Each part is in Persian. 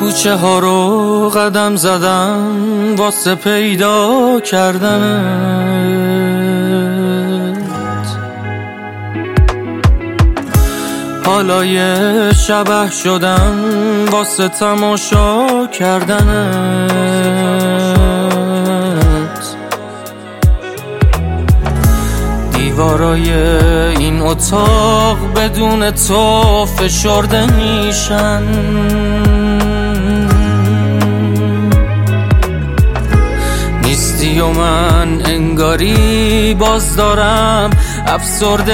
کوچه ها رو قدم زدم واسه پیدا کردنت، حالا یه شبح شدم واسه تماشا کردنت. دیوارای این اتاق بدون تو فشرده میشن، نیستی و من انگاری باز دارم افسرده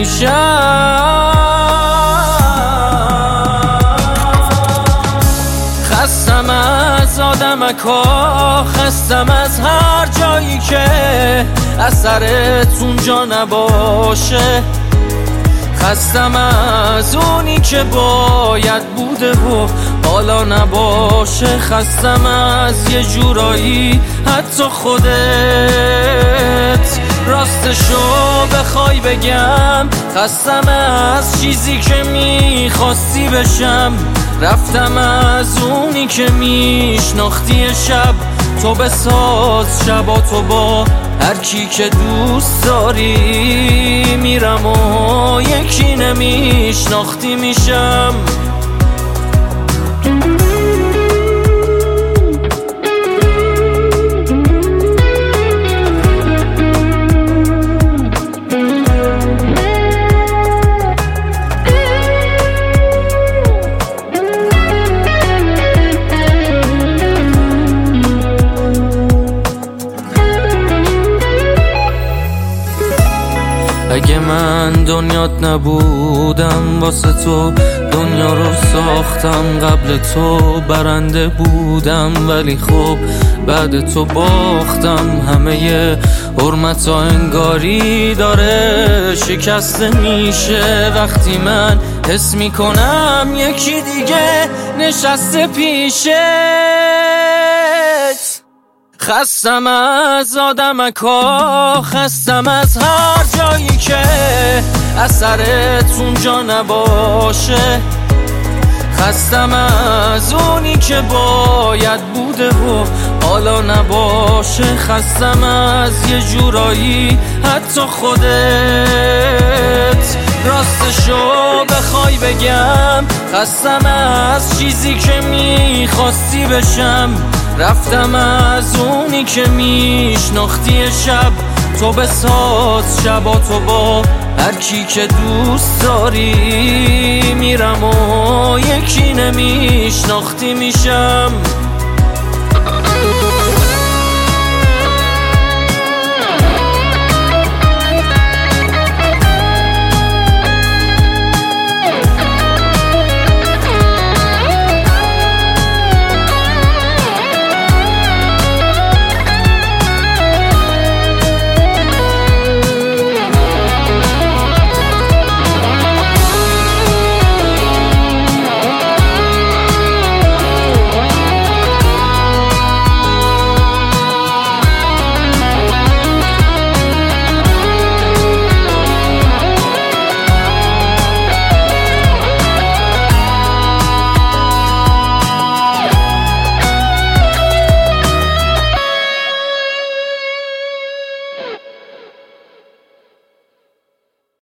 میشم. خستم از آدمکا، خستم از هر جایی که اثرت اونجا نباشه، خستم از اونی که باید بوده و حالا نباشه، خستم از یه جورایی حتی خودت. راستشو بخوای بگم خستم از چیزی که میخواستی بشم، رفتم از اونی که میشناختی شب. تو بساز شبا تو با هر کی که دوست داری، میرم و یکی نمیشناختی میشم. اگه من دنیات نبودم واسه تو دنیا رو ساختم، قبل تو برنده بودم ولی خب بعد تو باختم. همه حرمتا انگاری داره شکسته میشه وقتی من حس میکنم یکی دیگه نشسته پیشت. خستم از آدمکا، خستم از هر جایی که اثرت اونجا نباشه، خستم از اونی که باید بوده و حالا نباشه، خستم از یه جورایی حتی خودت. راستشو بخوای بگم خستم از چیزی که میخواستی بشم، رفتم از اونی که میشناختی شب. تو بساز شبا تو با هر کی که دوست داری، میرم و یکی نمیشناختی میشم.